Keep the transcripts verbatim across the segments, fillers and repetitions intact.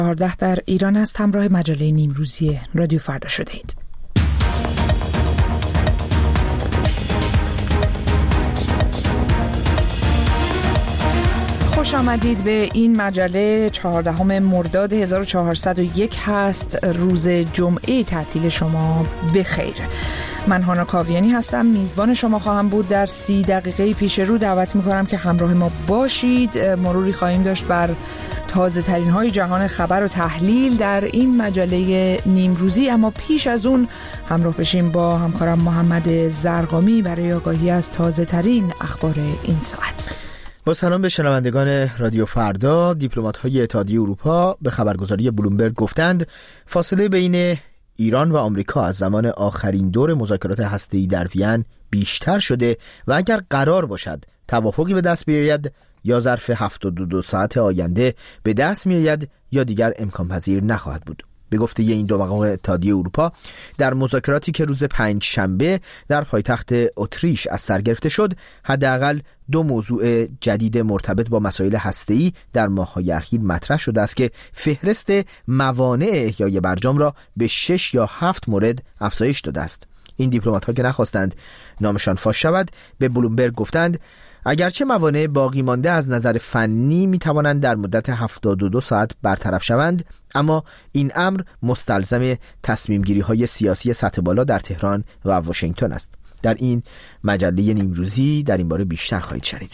چهارده در ایران است. همراه مجله نیمروزی رادیو فردا شده اید. خوش آمدید به این مجله. چهاردهم مرداد هزار و چهارصد و یک هست، روز جمعه. تعطیل شما بخیر. من هانا کاویانی هستم، میزبان شما خواهم بود. در سی دقیقه پیش رو دعوت میکنم که همراه ما باشید. مروری خواهیم داشت بر تازه ترین های جهان خبر و تحلیل در این مجله نیمروزی، اما پیش از اون همراه بشیم با همکارم محمد زرقامی برای آگاهی از تازه ترین اخبار این ساعت. با سلام به شنوندگان رادیو فردا. دیپلمات‌های اتحادیه اروپا به خبرگزاری بلومبرگ گفتند فاصله بین ایران و آمریکا از زمان آخرین دور مذاکرات هسته‌ای در وین بیشتر شده و اگر قرار باشد توافقی به دست بیاید یا ظرف هفتاد و دو ساعت آینده به دست میآید یا دیگر امکان پذیر نخواهد بود. به گفته این دو مقام اتحادیه اروپا، در مذاکراتی که روز پنج شنبه در پایتخت اتریش از سر گرفته شد، حداقل دو موضوع جدید مرتبط با مسائل هسته‌ای در ماه‌های اخیر مطرح شده است که فهرست موانع احیای برجام را به شش یا هفت مورد افزایش داده است. این دیپلمات‌ها که نخواستند نامشان فاش شود، به بلومبرگ گفتند اگرچه موانع باقی مانده از نظر فنی می توانند در مدت هفتاد و دو ساعت برطرف شوند، اما این امر مستلزم تصمیم گیری های سیاسی سطح بالا در تهران و واشنگتن است. در این مجله نیمروزی در این باره بیشتر خواهید شنید.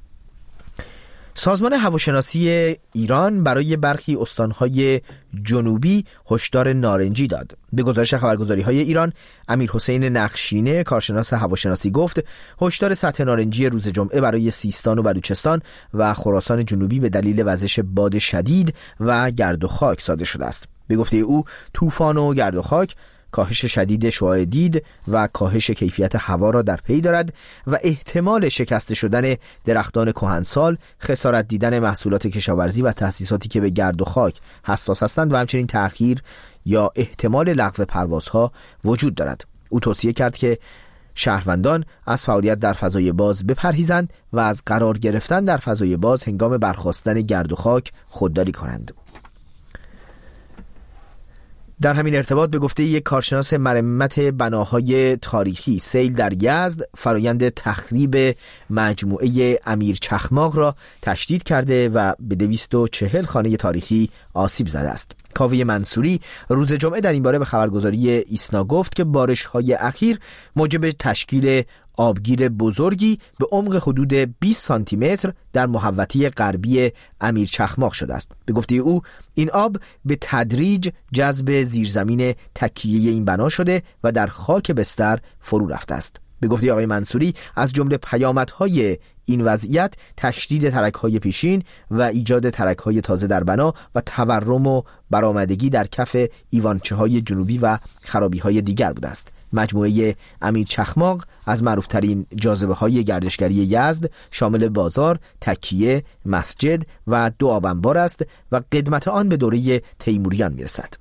سازمان هواشناسی ایران برای برخی استانهای جنوبی هشدار نارنجی داد. به گزارش خبرگزاری‌های ایران، امیر حسین نقشینه، کارشناس هواشناسی، گفت هشدار سطح نارنجی روز جمعه برای سیستان و بلوچستان و خراسان جنوبی به دلیل وزش باد شدید و گرد و خاک صادر شده است. به گفته او، طوفان و گرد و خاک کاهش شدید شعاع دید و کاهش کیفیت هوا را در پی دارد و احتمال شکسته شدن درختان کهنسال، خسارت دیدن محصولات کشاورزی و تأسیساتی که به گرد و خاک حساس هستند و همچنین تأخیر یا احتمال لغو پروازها وجود دارد. او توصیه کرد که شهروندان از فعالیت در فضای باز بپرهیزند و از قرار گرفتن در فضای باز هنگام برخاستن گرد و خاک خودداری کنند. در همین ارتباط به گفته یک کارشناس مرمت بناهای تاریخی، سیل در یزد فرایند تخریب مجموعه امیر چخماق را تشدید کرده و به دویست و چهل خانه تاریخی آسیب زده است. کاوه منصوری روز جمعه در این باره به خبرگزاری ایسنا گفت که بارش‌های اخیر موجب تشکیل آبگیر بزرگی به عمق حدود بیست سانتی متر در محوطه غربی امیر چخماق شده است. به گفته او، این آب به تدریج جذب زیرزمین تکیه این بنا شده و در خاک بستر فرو رفته است. به گفته آقای منصوری، از جمله پیامدهای این وضعیت تشدید ترک‌های پیشین و ایجاد ترک‌های تازه در بنا و تورم و برآمدگی در کف ایوانچه‌های جنوبی و خرابی‌های دیگر بوده است. مجموعه امیر چخماق از معروف‌ترین جاذبه‌های گردشگری یزد، شامل بازار، تکیه، مسجد و دو آبنبار است و قدمت آن به دوره تیموریان می‌رسد.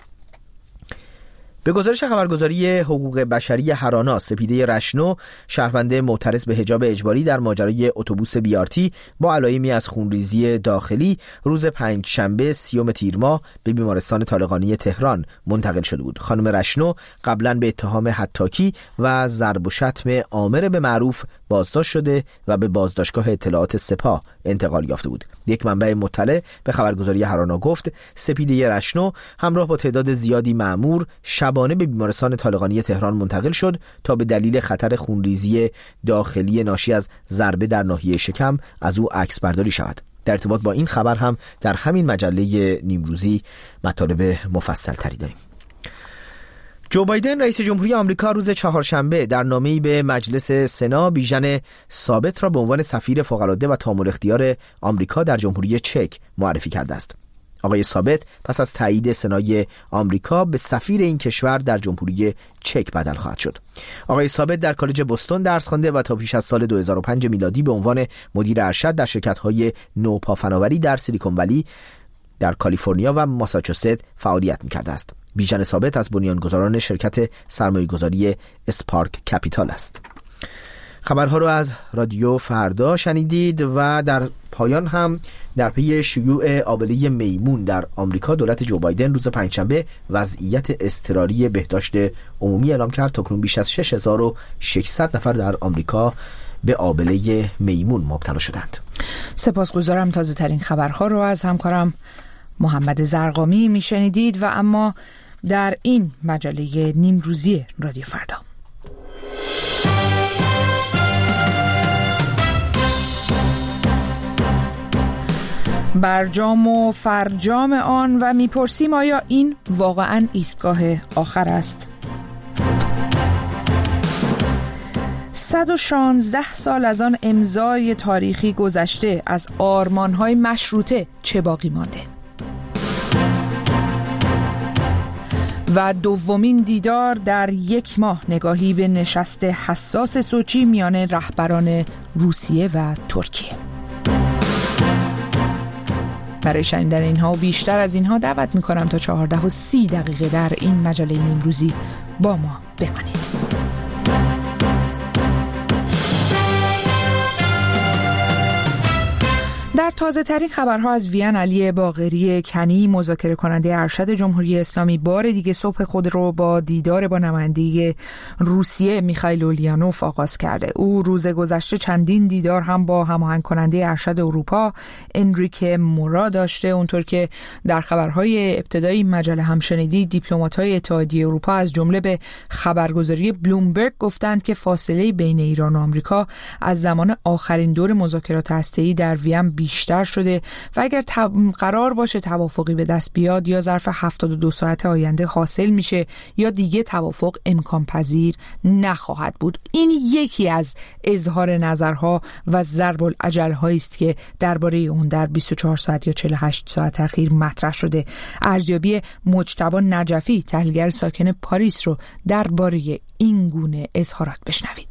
به گزارش خبرگزاری حقوق بشری هرانا، سپیده رشنو، شهروند معترض به حجاب اجباری در ماجرای اتوبوس بیارتی با علایمی از خونریزی داخلی، روز پنج شنبه سیوم تیر ماه به بیمارستان طالقانی تهران منتقل شده بود. خانم رشنو قبلا به اتهام حطاکی و ضرب و شتم آمر به معروف بازداشت شده و به بازداشتگاه اطلاعات سپاه انتقال یافته بود. یک منبع مطلع به خبرگزاری هرانا گفت سپیده رشنو همراه با تعداد زیادی مأمور شبانه به بیمارستان طالقانی تهران منتقل شد تا به دلیل خطر خونریزی داخلی ناشی از ضربه در ناحیه شکم از او عکس برداری شود. در ارتباط با این خبر هم در همین مجله نیمروزی مطالب مفصل تری داریم. جو بایدن رئیس جمهوری آمریکا روز چهارشنبه در نامه‌ای به مجلس سنا بیژن ثابت را به عنوان سفیر فوق‌العاده و تامل اختیار آمریکا در جمهوری چک معرفی کرده است. آقای ثابت پس از تایید سنای آمریکا به سفیر این کشور در جمهوری چک بدل خواهد شد. آقای ثابت در کالج بوستون درس خوانده و تا پیش از سال دو هزار و پنج میلادی به عنوان مدیر ارشد در شرکت‌های نوپافناوری در سیلیکون ولی در کالیفرنیا و ماساچوست فعالیت می‌کرده است. بیژن ثابت از بنیانگذاران شرکت سرمایه‌گذاری اسپارک کپیتال است. خبرها رو از رادیو فردا شنیدید و در پایان هم در پی شیوع آبله میمون در آمریکا دولت جو بایدن روز پنجشنبه وضعیت اضطراری بهداشت عمومی اعلام کرد. تاکنون بیش از شش هزار و ششصد نفر در آمریکا به آبله میمون مبتلا شدند. سپاسگزارم. تازه ترین خبرها رو از همکارم محمد زرقامی میشنیدید و اما در این مجله نیمروزی رادیو فردا برجام و فرجام آن و میپرسیم آیا این واقعاً ایستگاه آخر است؟ صد و شانزده سال از آن امضای تاریخی گذشته، از آرمان‌های مشروطه چه باقی مانده؟ و دومین دیدار در یک ماه، نگاهی به نشست حساس سوچی میان رهبران روسیه و ترکیه. برای شنیدن اینها و بیشتر از اینها دعوت میکنم تا چهارده و سی دقیقه در این مجله نیمروزی با ما بمانید. در تازه ترین خبرها از وین، علی باقری کنی، مذاکره کننده ارشد جمهوری اسلامی، بار دیگه صبح خود رو با دیدار با نماینده روسیه میخائیل اولینوف آغاز کرده. او روز گذشته چندین دیدار هم با هماهنگ کننده ارشد اروپا انریکه مورا داشته. اونطور که در خبرهای ابتدایی مجله هم شنیدید، دیپلمات‌های اتحادیه اروپا از جمله به خبرگزاری بلومبرگ گفتند که فاصله بین ایران و آمریکا از زمان آخرین دور مذاکرات هسته‌ای در وین بیشتر شده و اگر تب... قرار باشه توافقی به دست بیاد، یا ظرف هفتاد و دو ساعت آینده حاصل میشه یا دیگه توافق امکان پذیر نخواهد بود. این یکی از اظهار نظرها و ضرب الاجل‌هایی است که درباره اون در بیست و چهار ساعت یا چهل و هشت ساعت اخیر مطرح شده. ارزیابی مجتبی نجفی، تحلیلگر ساکن پاریس، رو درباره این گونه اظهارات بشنوید.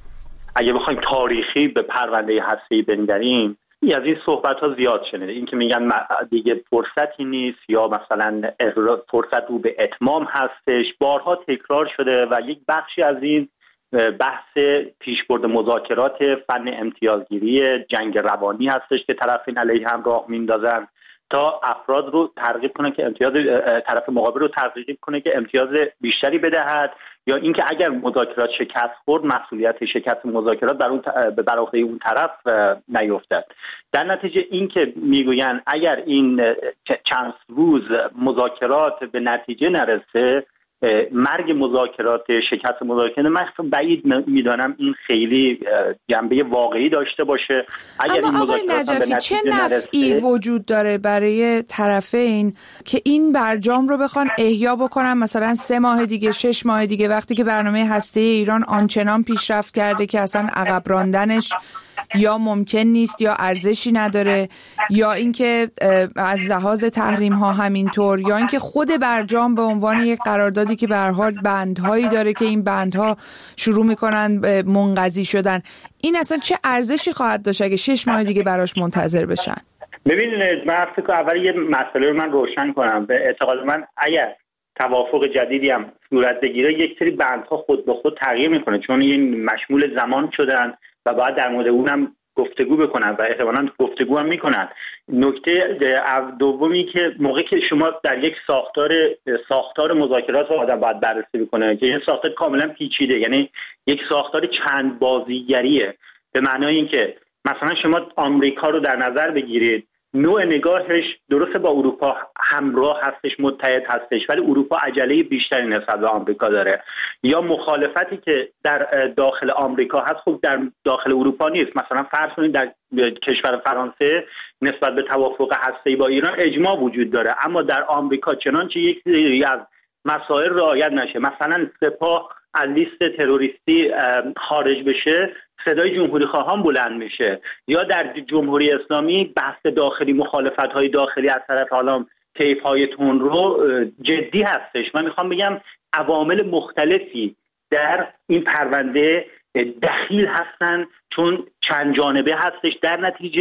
اگه بخوایم تاریخی به پرونده هسته‌ای بنگریم، از این صحبت ها زیاد شنیده، این که میگن دیگه فرصتی نیست یا مثلا فرصت رو به اتمام هستش، بارها تکرار شده و یک بخشی از این بحث پیشبرد مذاکرات فن امتیازگیری جنگ روانی هستش که طرفین علیه هم راه میندازن تا افراد رو ترغیب کنه که امتیاز طرف مقابل رو ترغیب کنه که امتیاز بیشتری بدهد، یا اینکه اگر مذاکرات شکست خورد مسئولیت شکست مذاکرات بر اون بر عهده اون طرف نیفتد. در نتیجه اینکه میگوین اگر این چند روز مذاکرات به نتیجه نرسه، مرگ مذاکرات، شکست مذاکرات، من بعید میدانم این خیلی جنبه واقعی داشته باشه. اگر اما این آقای نجفی، چه نفعی نرسه... وجود داره برای طرفین که این برجام رو بخوان احیا بکنن مثلا سه ماه دیگه، شش ماه دیگه، وقتی که برنامه هسته ایران آنچنان پیشرفت کرده که اصلا عقب راندنش یا ممکن نیست یا ارزشی نداره، یا اینکه از لحاظ تحریم ها همینطور، یا اینکه خود برجام به عنوان یک قراردادی که به هر حال بندهایی داره که این بندها شروع میکنن به منقضی شدن، این اصلا چه ارزشی خواهد داشت اگه شش ماه دیگه براش منتظر بشن؟ ببینید، من فکر کنم اول یه مسئله رو من روشن کنم. به اعتقاد من اگر توافق جدیدی هم صورت بگیره، یک سری بندها خود به خود تغییر میکنه، چون این مشمول زمان شدن و باید در مورد اونم گفتگو بکنن و احتمالاً گفتگو هم میکنن. نکته دومی که موقعی که شما در یک ساختار ساختار مذاکرات رو آدم باید بررسی بکنه که این ساختار کاملا پیچیده، یعنی یک ساختار چند بازیگریه، به معنای اینکه مثلا شما آمریکا رو در نظر بگیرید، نوع نگاهش درسته با اروپا همراه هستش، متحد هستش، ولی اروپا عجله بیشتری نسبت به آمریکا داره، یا مخالفتی که در داخل آمریکا هست خب در داخل اروپا نیست. مثلا فرض کنید در کشور فرانسه نسبت به توافق هسته‌ای با ایران اجماع وجود داره، اما در آمریکا چنانچه یک سری از مسائل رعایت نشه، مثلا سپاه از لیست تروریستی خارج بشه، صدای جمهوری خواهان بلند میشه، یا در جمهوری اسلامی بحث داخلی، مخالفت‌های داخلی از طرف حالا طیف‌های تندرو جدی هستش. من میخوام بگم عوامل مختلفی در این پرونده دخیل هستن، چون چند جانبه هستش. در نتیجه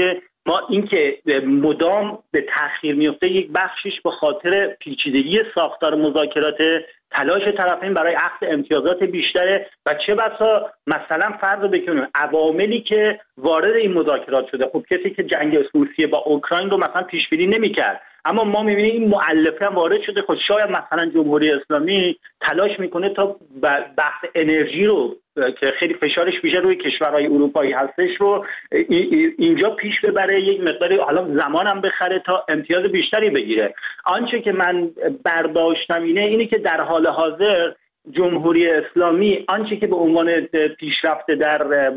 ما اینکه مدام به تأخیر میفته یک بخشش به خاطر پیچیدگی ساختار مذاکرات، تلاش طرفین برای اخذ امتیازات بیشتره و چه بسا مثلا فرض بکنیم عواملی که وارد این مذاکرات شده، خب کسی که جنگ روسیه با اوکراین رو مثلا پیش بینی نمی‌کرد، اما ما می‌بینیم این مؤلفه هم وارد شده. خب شاید مثلا جمهوری اسلامی تلاش میکنه تا بحث انرژی رو که خیلی فشارش بیشتر روی کشورهای اروپایی هستش رو اینجا پیش ببره، یک مقداری حالا زمانم بخره تا امتیاز بیشتری بگیره. آنچه که من برداشتم اینه اینه که در حال حاضر جمهوری اسلامی آنچه که به عنوان پیشرفته در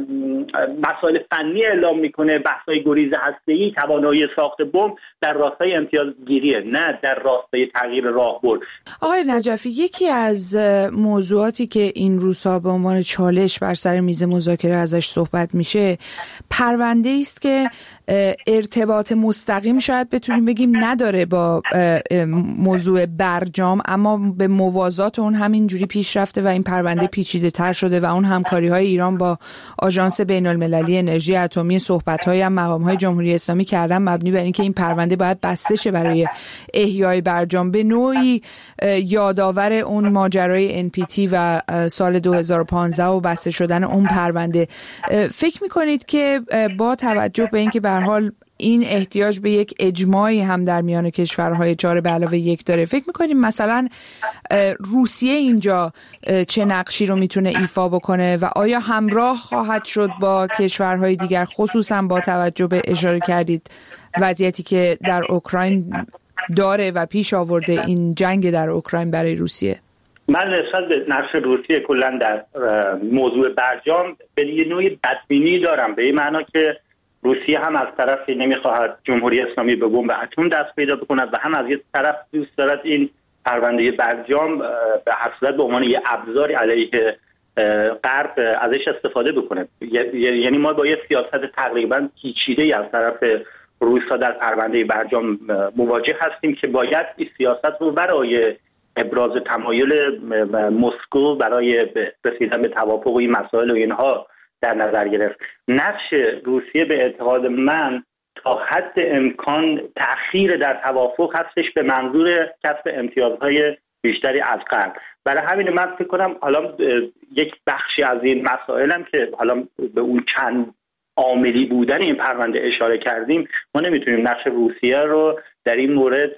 مسائل فنی اعلام میکنه، بحث‌های گریز هسته‌ای، توانایی ساخت بمب، در راستای امتیازگیریه، نه در راستای تغییر راهبرد. آقای نجفی، یکی از موضوعاتی که این روزها به عنوان چالش بر سر میز مذاکره ازش صحبت میشه، پرونده است که ارتباط مستقیم شاید بتونیم بگیم نداره با موضوع برجام، اما به موازات اون همینجوری پیش رفته و این پرونده پیچیده تر شده و اون همکاری های ایران با آژانس بین المللی انرژی اتمی، صحبت های هم مقام های جمهوری اسلامی کردن مبنی بر اینکه این پرونده باید بسته شه برای احیای برجام، به نوعی یادآور اون ماجرای ان پی تی و سال دو هزار و پانزده و بسته شدن اون پرونده. فکر میکنید که با توجه به اینکه به هر حال این احتیاج به یک اجماعی هم در میان کشورهای چهار به علاوه یک داره، فکر میکنیم مثلا روسیه اینجا چه نقشی رو میتونه ایفا بکنه و آیا همراه خواهد شد با کشورهای دیگر، خصوصا با توجه به اشاره کردید وضعیتی که در اوکراین داره و پیش آورده این جنگ در اوکراین برای روسیه؟ من نسبت به نقش روسیه کلا در موضوع برجام به یه نوعی بدبینی دارم، به این معنا که روسیه هم از طرفی نمیخواهد جمهوری اسلامی به بمب اتم دست پیدا بکند و هم از یک طرف دوست دارد این پرونده برجام به هر صورت به عنوان یه ابزاری علیه غرب ازش استفاده بکنه. یعنی ما با یه سیاست تقریبا پیچیده از طرف روسا در پرونده برجام مواجه هستیم که باید این سیاست رو برای ابراز تمایل مسکو برای رسیدن به توافق و این مسائل و اینها در نظر گرفت. نقش روسیه به اعتقاد من تا حد امکان تأخیر در توافق هستش به منظور کسب امتیازهای بیشتری از غرب. برای همین من فکر کنم حالا یک بخشی از این مسائلم که حالا به اون چند عاملی بودن این پرونده اشاره کردیم، ما نمیتونیم نقش روسیه رو در این مورد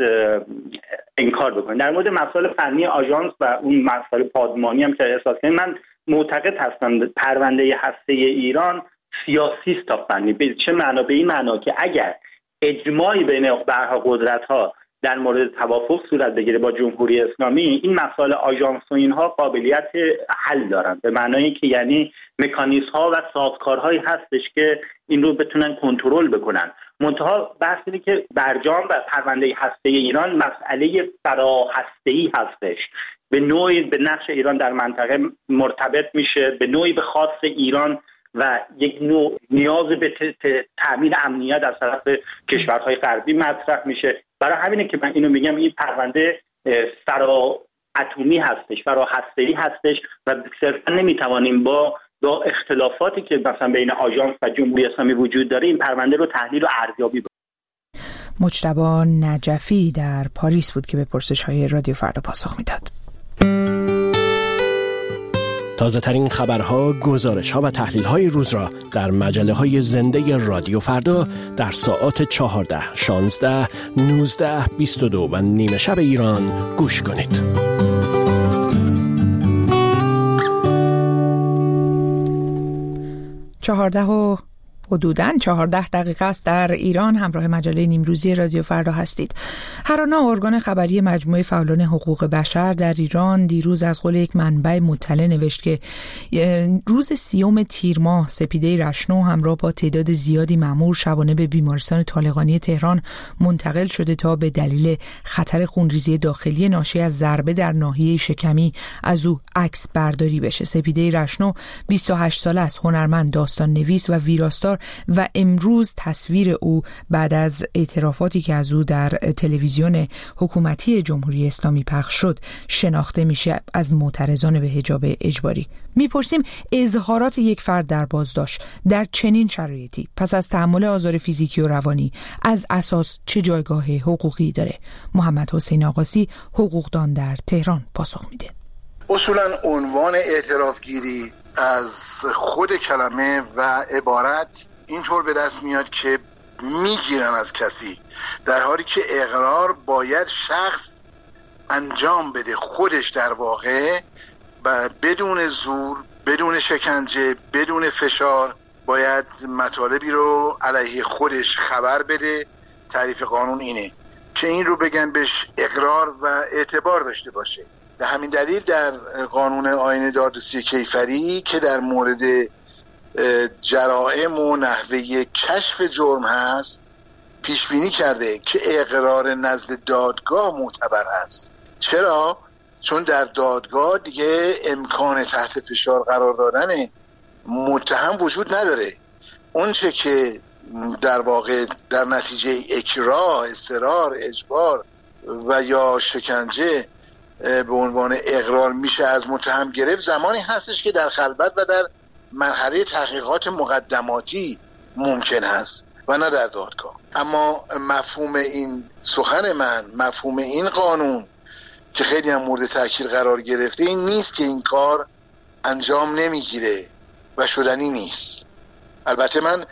انکار بکنیم. در مورد مسائل فنی آژانس و اون مسائل پادمانی هم که احساس کنیم، من معتقد هستم پرونده هسته ایران سیاسی است تا فنی. به چه معنا؟ به این معنا که اگر اجماعی بین برها قدرت‌ها در مورد توافق صورت بگیره با جمهوری اسلامی، این مسائل آژانس و اینها قابلیت حل دارن، به معنای که یعنی مکانیزم‌ها و سازوکارهایی هستش که این رو بتونن کنترل بکنن. منتها بحث اینه که برجام و پرونده هسته ایران مسئله فراهسته‌ای هستش، به نوعی به نقش ایران در منطقه مرتبط میشه، به نوعی به خاص ایران و یک نوع نیاز به تأمین امنیت از طرف کشورهای غربی مطرح میشه. برای همینه که من اینو میگم این پرونده فرا اتمی هستش، فرا هسته‌ای هستش و صرفا نمیتوانیم با با اختلافاتی که مثلا بین آژانس و جمهوری اسلامی وجود داره این پرونده رو تحلیل و ارزیابی بکنیم. مجتبی نجفی در پاریس بود که به پرسش‌های رادیو فردا پاسخ میداد. تازه ترین خبرها، گزارش‌ها و تحلیل‌های روز را در مجله‌های زنده رادیو فردا در ساعات چهارده، شانزده، نوزده، بیست و دو و نیمه شب ایران گوش کنید. چهارده و حدوداً چهارده دقیقه است در ایران. همراه مجله نیمروزی رادیو فردا هستید. هرانا، ارگان خبری مجموعه فعالان حقوق بشر در ایران، دیروز از قول یک منبع مطلع نوشت که روز سیوم تیر ماه سپیده رشنو همراه با تعداد زیادی مأمور شبانه به بیمارستان طالقانی تهران منتقل شده تا به دلیل خطر خونریزی داخلی ناشی از ضربه در ناحیه شکمی از او عکس برداری بشه. سپیده رشنو بیست و هشت ساله است، هنرمند، داستان نویس و ویراستار و امروز تصویر او بعد از اعترافاتی که از او در تلویزیون حکومتی جمهوری اسلامی پخش شد شناخته میشه از معترضان به حجاب اجباری. میپرسیم اظهارات یک فرد در بازداشت در چنین شرایطی پس از تحمل آزار فیزیکی و روانی از اساس چه جایگاه حقوقی داره؟ محمد حسین آقاسی، حقوقدان در تهران، پاسخ میده. اصولا عنوان اعترافگیری از خود کلمه و عبارت اینطور به دست میاد که میگیرن از کسی، در حالی که اقرار باید شخص انجام بده خودش، در واقع و بدون زور، بدون شکنجه، بدون فشار باید مطالبی رو علیه خودش خبر بده. تعریف قانون اینه که این رو بگن بهش اقرار و اعتبار داشته باشه. به همین دلیل در قانون آیین دادرسی کیفری که در مورد جرائم و نحوه کشف جرم هست پیش بینی کرده که اقرار نزد دادگاه معتبر است. چرا؟ چون در دادگاه دیگه امکان تحت فشار قرار دادن متهم وجود نداره. اون چه که در واقع در نتیجه اکراه، اصرار، اجبار و یا شکنجه به عنوان اقرار میشه از متهم گرفت، زمانی هستش که در خلوت و در مرحله تحقیقات مقدماتی ممکن هست و نه در دادگاه. اما مفهوم این سخن من، مفهوم این قانون که خیلی هم مورد تأکید قرار گرفته، این نیست که این کار انجام نمیگیره و شدنی نیست. البته من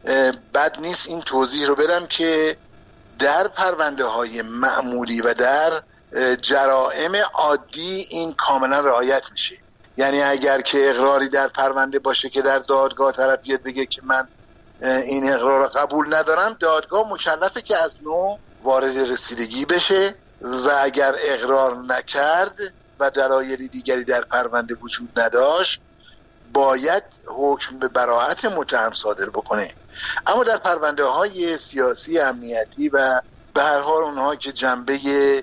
بد نیست این توضیح رو بدم که در پرونده های معمولی و در جرائم عادی این کاملا رعایت میشه. یعنی اگر که اقراری در پرونده باشه که در دادگاه طرف بیاد بگه که من این اقرار رو قبول ندارم، دادگاه مکلفه که از نو وارد رسیدگی بشه و اگر اقرار نکرد و دلایل دیگری در پرونده وجود نداشت باید حکم به براءت متهم صادر بکنه. اما در پرونده های سیاسی، امنیتی و به هر حال اونها که جنبه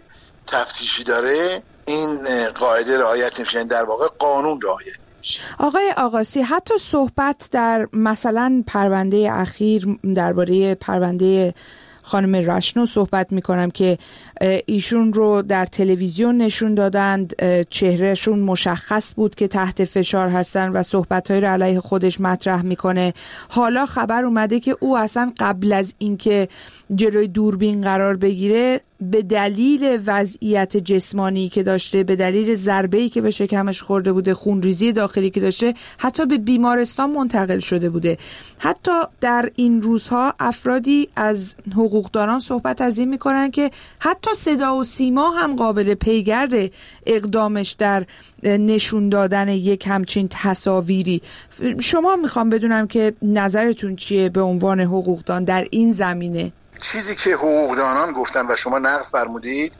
تفتیشی داره این قاعده رعایت نمیشه، در واقع قانون رعایت نمیشه. آقای آقاسی، حتی صحبت در مثلا پرونده اخیر درباره پرونده خانم رشنو صحبت میکنم که ایشون رو در تلویزیون نشون دادند، چهرهشون مشخص بود که تحت فشار هستن و صحبت‌های رو علیه خودش مطرح میکنه. حالا خبر اومده که او اصلا قبل از اینکه جلوی دوربین قرار بگیره به دلیل وضعیت جسمانی که داشته، به دلیل ضربه‌ای که به شکمش خورده بوده، خونریزی داخلی که داشته، حتی به بیمارستان منتقل شده بوده. حتی در این روزها افرادی از حقوقدانان صحبت از این میکنن که حتی صدا و سیما هم قابل پیگرد اقدامش در نشون دادن یک همچین تصاویری. شما میخوام بدونم که نظرتون چیه به عنوان حقوقدان در این زمینه؟ چیزی که حقوقدانان گفتن و شما نقل فرمودید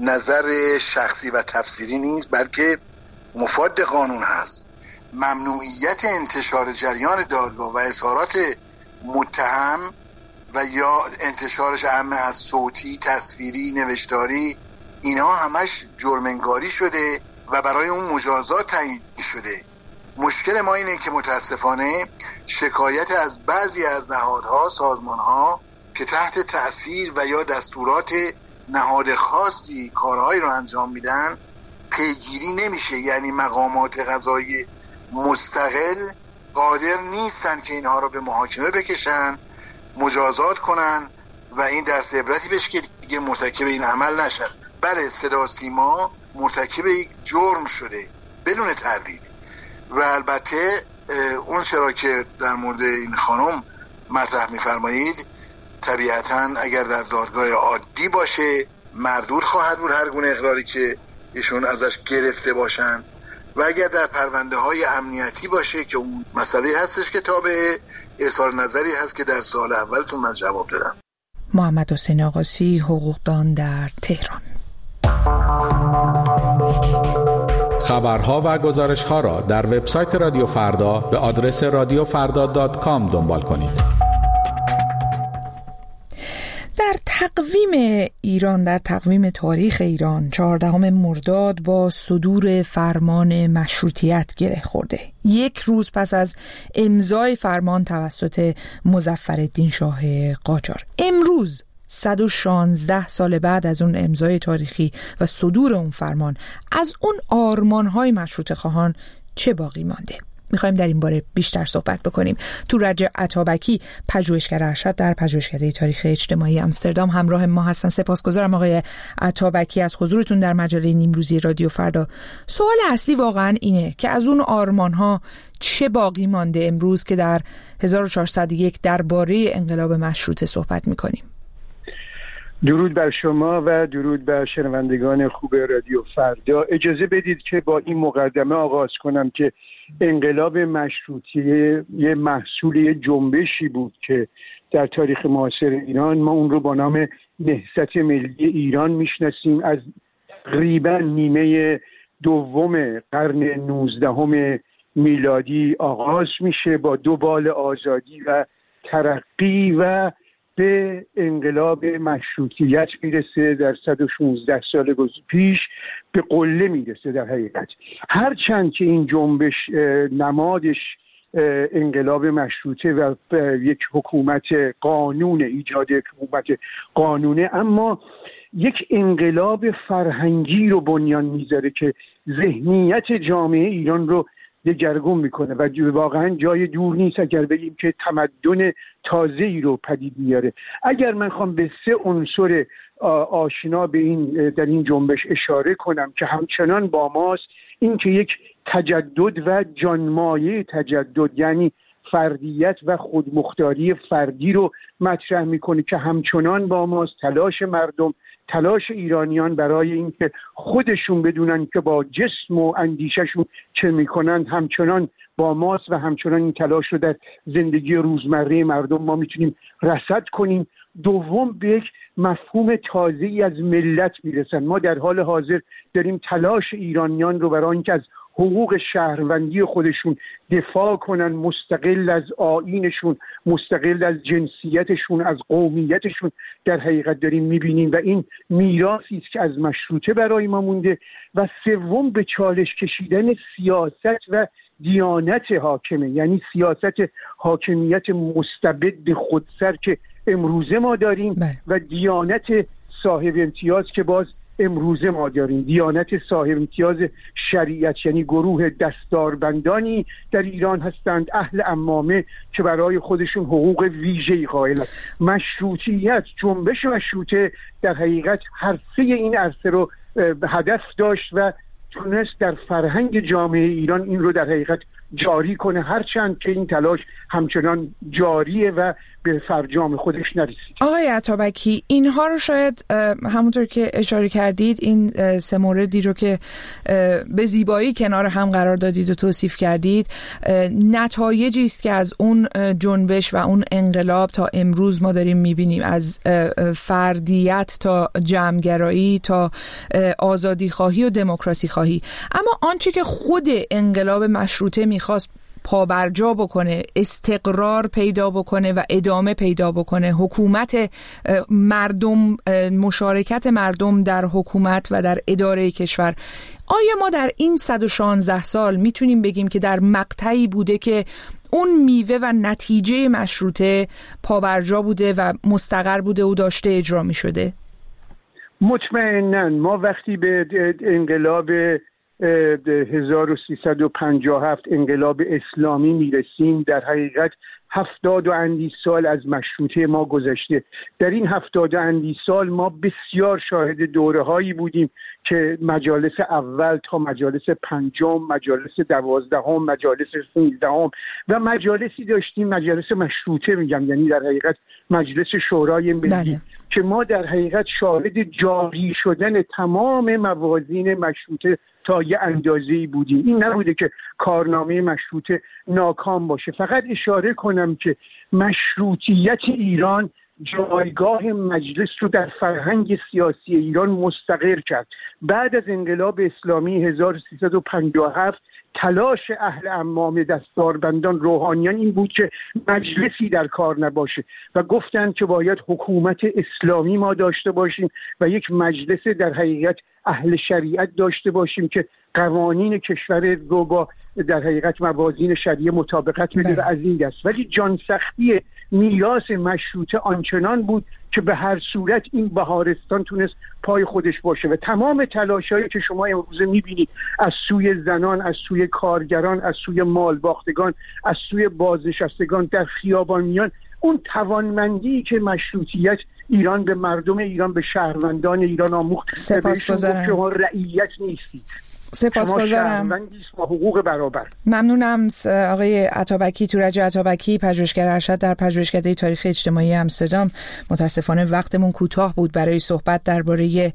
نظر شخصی و تفسیری نیست، بلکه مفاد قانون هست. ممنوعیت انتشار جریان دادگاه و اظهارات متهم و یا انتشارش عامه از صوتی، تصویری، نوشتاری، اینها همش جرم‌انگاری شده و برای اون مجازات تعیین شده. مشکل ما اینه که متاسفانه شکایت از بعضی از نهادها، سازمانها که تحت تأثیر و یا دستورات نهاد خاصی کارهایی رو انجام میدن پیگیری نمیشه. یعنی مقامات قضایی مستقل قادر نیستن که اینها رو به محاکمه بکشن، مجازات کنن و این درس عبرتی بشه که دیگه مرتکب این عمل نشن. بله، صدا سیما مرتکب یک جرم شده بدون تردید و البته اون چرا که در مورد این خانم مطرح می‌فرمایید طبیعتاً اگر در دادگاه عادی باشه مردود خواهد بود هر گونه اقراری که ایشون ازش گرفته باشن و اگر در پرونده های امنیتی باشه که اون مسئله هستش که تابع اظهار نظری هست که در سال اولتون من جواب دادم. محمد حسین آقاسی، حقوقدان در تهران. خبرها و گزارش‌ها را در وبسایت رادیو فردا به آدرس رادیو فردا دات کام دنبال کنید. در تقویم ایران در تقویم تاریخ ایران چهاردهم مرداد با صدور فرمان مشروطیت گره خورده. یک روز پس از امضای فرمان توسط مظفرالدین شاه قاجار. امروز صد و شانزده سال بعد از اون امضای تاریخی و صدور اون فرمان، از اون آرمان‌های مشروطه خواهان چه باقی مانده؟ میخوایم در این باره بیشتر صحبت بکنیم. تورج عطابکی، پژوهشگر ارشد در پژوهشکده تاریخ اجتماعی آمستردام، همراه ما هستن. سپاسگزارم آقای عطابکی از حضورتون در مجله نیمروزی رادیو فردا. سوال اصلی واقعا اینه که از اون آرمان‌ها چه باقی مانده امروز که در هزار و چهارصد و یک درباره انقلاب مشروطه صحبت میکنیم؟ درود بر شما و درود بر شنوندگان خوب رادیو فردا. اجازه بدید که با این مقدمه آغاز کنم که انقلاب مشروطیه یه محصول یه جنبشی بود که در تاریخ معاصر ایران ما اون رو با نام نهضت ملی ایران میشناسیم. از تقریبا نیمه دوم قرن نوزدهم میلادی آغاز میشه با دو بال آزادی و ترقی و به انقلاب مشروطیت میرسه. در صد و شانزده سال پیش به قله میرسه. در حقیقت هرچند که این جنبش نمادش انقلاب مشروطه و یک حکومت قانون، ایجاد حکومت قانونه، اما یک انقلاب فرهنگی رو بنیان میذاره که ذهنیت جامعه ایران رو دگرگون میکنه و واقعا جای دور نیست اگر بگیم که تمدن تازه‌ای رو پدید میاره. اگر من خوام به سه عنصر آشنا به این در این جنبش اشاره کنم که همچنان با ماست، این که یک تجدد و جانمایه تجدد، یعنی فردیت و خودمختاری فردی رو مطرح میکنه که همچنان با ماست. تلاش مردم، تلاش ایرانیان برای اینکه خودشون بدونن که با جسم و اندیشهشون چه میکنن همچنان با ماست و همچنان این تلاش رو در زندگی روزمره مردم ما میتونیم رصد کنیم. دوم، به یک مفهوم تازه‌ای از ملت میرسن. ما در حال حاضر داریم تلاش ایرانیان رو برای اینکه از حقوق شهروندی خودشون دفاع کنن، مستقل از آیینشون، مستقل از جنسیتشون، از قومیتشون، در حقیقت داریم میبینیم و این میراثی است که از مشروطه برای ما مونده. و سوم، به چالش کشیدن سیاست و دیانت حاکمه، یعنی سیاست حاکمیت مستبد خودسر که امروزه ما داریم و دیانت صاحب امتیاز که باز امروزه ما داریم. دیانت صاحب امتیاز شریعت، یعنی گروه دستاربندانی در ایران هستند، اهل عمامه که برای خودشون حقوق ویژه‌ای قائلند. مشروطیت، جنبش مشروطه در حقیقت هر سه این عرصه رو هدف داشت و تونست در فرهنگ جامعه ایران این رو در حقیقت جاری کنه، هرچند که این تلاش همچنان جاریه و به فرجام خودش نرسید. آقای عطابکی، اینها رو شاید همونطور که اشاره کردید، این سه موردی رو که به زیبایی کنار هم قرار دادید و توصیف کردید، نتایجی است که از اون جنبش و اون انقلاب تا امروز ما داریم میبینیم، از فردیت تا جمعگرایی تا آزادی خواهی و دموکراسی خواهی. اما آنچه که خود انقلاب مشروطه میخواست پابرجا بکنه، استقرار پیدا بکنه و ادامه پیدا بکنه، حکومت مردم، مشارکت مردم در حکومت و در اداره کشور، آیا ما در این صد و شانزده سال میتونیم بگیم که در مقطعی بوده که اون میوه و نتیجه مشروطه پابرجا بوده و مستقر بوده و داشته اجرا میشده؟ مطمئناً ما وقتی به انقلاب هزار و سیصد و پنجاه و هفت انقلاب اسلامی میرسیم، در حقیقت هفتاد و اندی سال از مشروطه ما گذشته. در این هفتاد و اندی سال ما بسیار شاهد دوره هایی بودیم که مجالس اول تا مجالس پنجم، مجالس دوازدهم، مجالس سیزدهم و مجالسی داشتیم، مجالس مشروطه میگم، یعنی در حقیقت مجلس شورای ملی، که ما در حقیقت شاهد جاری شدن تمام موازین مشروطه تا یه اندازه‌ای بودیم. این نبوده که کارنامه مشروطه ناکام باشه. فقط اشاره کنم که مشروطیت ایران جایگاه مجلس رو در فرهنگ سیاسی ایران مستقر کرد. بعد از انقلاب اسلامی هزار و سیصد و پنجاه و هفت تلاش اهل عمامه، دستاربندان، روحانیان این بود که مجلسی در کار نباشه و گفتند که باید حکومت اسلامی ما داشته باشیم و یک مجلس در حقیقت اهل شریعت داشته باشیم که قوانین کشور رو با در حقیقت موازین شریعه مطابقت بده و از این دست. ولی جان سختی میراث مشروطه آنچنان بود که به هر صورت این بهارستان تونست پای خودش باشه و تمام تلاشایی که شما امروز میبینید از سوی زنان، از سوی کارگران، از سوی مالباختگان، از سوی بازنشستگان در خیابانیان، اون توانمندی که مشروطیت ایران به مردم ایران، به شهروندان ایران آموخت. سپاسگزارم. شما رعیت نیستید، سپاسگزارم. با حقوق برابر. ممنونم آقای عطابکی، تورج عطابکی، پژوهشگر ارشد در پژوهشکده تاریخ اجتماعی آمستردام. متاسفانه وقتمون کوتاه بود برای صحبت درباره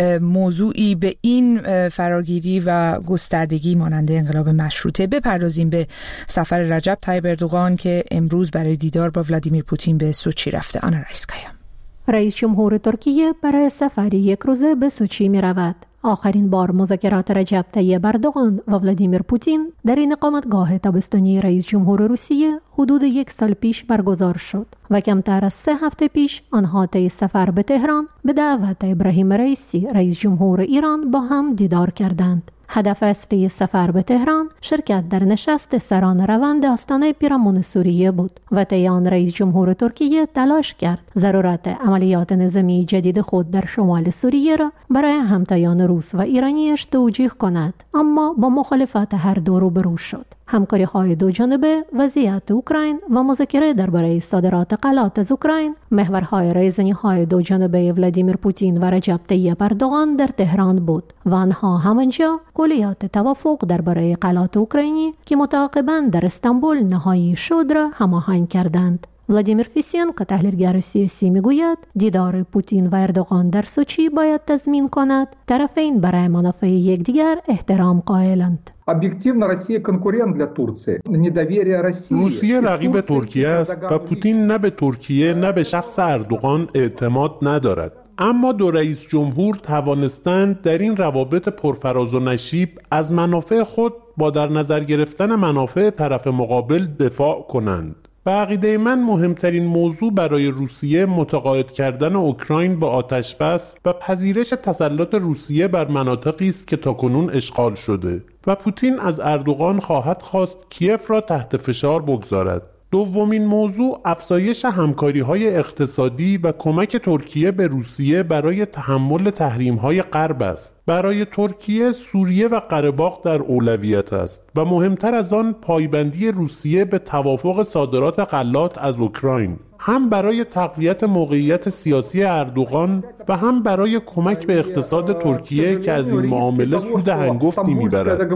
موضوعی به این فراگیری و گستردگی مانند انقلاب مشروطه. بپردازیم به سفر رجب طیب اردوغان که امروز برای دیدار با ولادیمیر پوتین به سوچی رفته. آنا رایسکایا. رئیس جمهور ترکیه برای سفری یک روزه به سوچی می رود. آخرین بار مذاکرات رجب طیب اردوغان و ولادیمیر پوتین در این اقامتگاه تابستانی رئیس جمهور روسیه حدود یک سال پیش برگزار شد و کمتر از سه هفته پیش آنها طی سفر به تهران به دعوت ابراهیم رئیسی رئیس جمهور ایران با هم دیدار کردند. هدف اصلی سفر به تهران شرکت در نشست سران روند آستانه پیرامون سوریه بود و طی آن رئیس جمهور ترکیه تلاش کرد ضرورت عملیات نظامی جدید خود در شمال سوریه را برای همتایان روس و ایرانیش توجیه کند، اما با مخالفت هر دو روبرو شد. همکاری های دو جانبه، وضعیت اوکراین و مذاکره درباره صادرات غلات از اوکراین محورهای رایزنی های دو جانبه ولادیمیر پوتین و رجب طیب اردوغان در تهران بود و آنها همانجا کلیات توافق درباره غلات اوکراینی که متعاقباً در استانبول نهایی شد را هماهنگ کردند. ولادیمیر فیسیان که تحلیلگر سیاسی میگوید دیدار پوتین و اردوغان در سوچی باید تضمین کند طرفین برای منافع یکدیگر احترام قائلند. объективно Россия конкурент для Турции. недоверие России. روسیه رقیب ترکیه است و پوتین نه به ترکیه نه به شخص اردوغان اعتماد ندارد. اما دو رئیس جمهور توانستند در این روابط پرفراز و نشیب از منافع خود با در نظر گرفتن منافع طرف مقابل دفاع کنند. به عقیده من مهمترین موضوع برای روسیه متقاعد کردن اوکراین با آتش بس و پذیرش تسلط روسیه بر مناطقی است که تاکنون اشغال شده و پوتین از اردوغان خواهد خواست کیف را تحت فشار بگذارد. دومین موضوع افزایش همکاری‌های اقتصادی و کمک ترکیه به روسیه برای تحمل تحریم‌های غرب است. برای ترکیه سوریه و قره‌باغ در اولویت است و مهمتر از آن پایبندی روسیه به توافق صادرات غلات از اوکراین، هم برای تقویت موقعیت سیاسی اردوغان و هم برای کمک به اقتصاد ترکیه که از این معامله سود هنگفتی میبرد.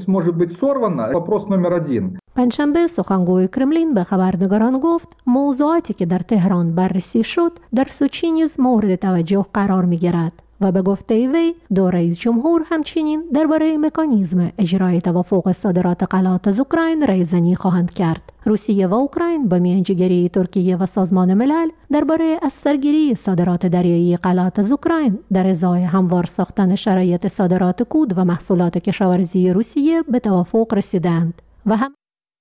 پنجشنبه سخنگوی کرملین به خبرنگاران گفت موضوعاتی که در تهران بررسی شد در سوچی نیز مورد توجه قرار میگیرد و به گفته وی دو رئیس جمهور همچنین درباره مکانیزم اجرای توافق صادرات غلات از اوکراین رایزنی خواهند کرد. روسیه و اوکراین با میانجیگری ترکیه و سازمان ملل درباره از سرگیری صادرات دریایی غلات از اوکراین در ازای هموار ساختن شرایط صادرات کود و محصولات کشاورزی روسیه به توافق رسیدند و هم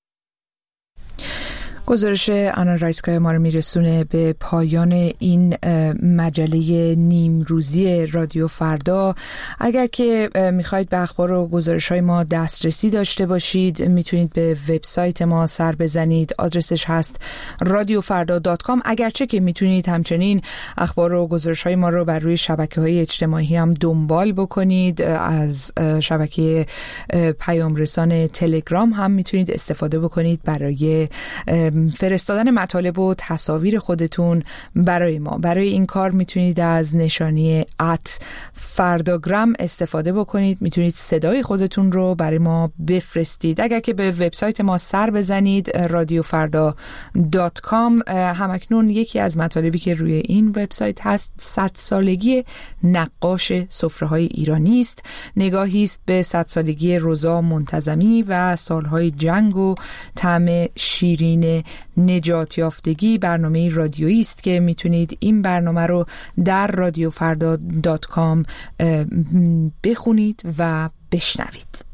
گزارش آنا رایسکایا ما رو میرسونه به پایان این مجله نیم روزی رادیو فردا. اگر که میخواید به اخبار و گزارش های ما دسترسی داشته باشید میتونید به وبسایت ما سر بزنید. آدرسش هست رادیو فردا دات کام. اگرچه که میتونید همچنین اخبار و گزارش های ما رو بر روی شبکه های اجتماعی هم دنبال بکنید. از شبکه پیام رسان تلگرام هم میتونید استفاده بکنید برای فرستادن مطالب و تصاویر خودتون برای ما. برای این کار میتونید از نشانی ات فرداگرام استفاده بکنید. میتونید صدای خودتون رو برای ما بفرستید. اگر که به وبسایت ما سر بزنید رادیو فردا دات کام، همکنون یکی از مطالبی که روی این وبسایت هست صد سالگی نقاش سفره‌های ایرانی است. نگاهی است به صد سالگی رضا منتظمی و سالهای جنگ و طعم شیرین نجات یافتگی برنامه رادیویی است که میتونید این برنامه رو در رادیو فردا دات کام بخونید و بشنوید.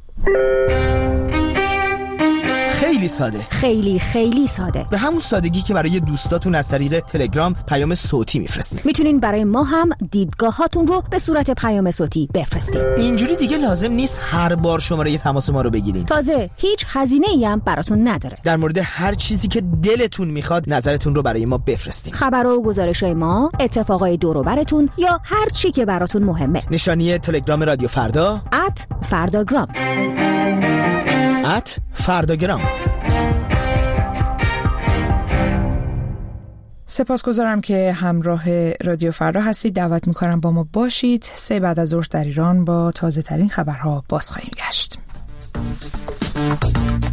خیلی ساده، خیلی خیلی ساده، به همون سادگی که برای دوستاتون از طریق تلگرام پیام صوتی میفرستید. میتونین برای ما هم دیدگاهاتون رو به صورت پیام صوتی بفرستید. اینجوری دیگه لازم نیست هر بار شماره تماس ما رو بگیرین. تازه هیچ هزینه‌ای هم براتون نداره. در مورد هر چیزی که دلتون میخواد نظرتون رو برای ما بفرستید. خبر و گزارش‌های ما، اتفاقای دور و براتون یا هر چی که براتون مهمه. نشانی تلگرام رادیو فردا ات فرداگرام ات فرداگرام. سپاسگزارم که همراه رادیو فردا هستید. دعوت میکنم با ما باشید. سه بعد از ظهر در ایران با تازه ترین خبرها باز خواهیم گشت.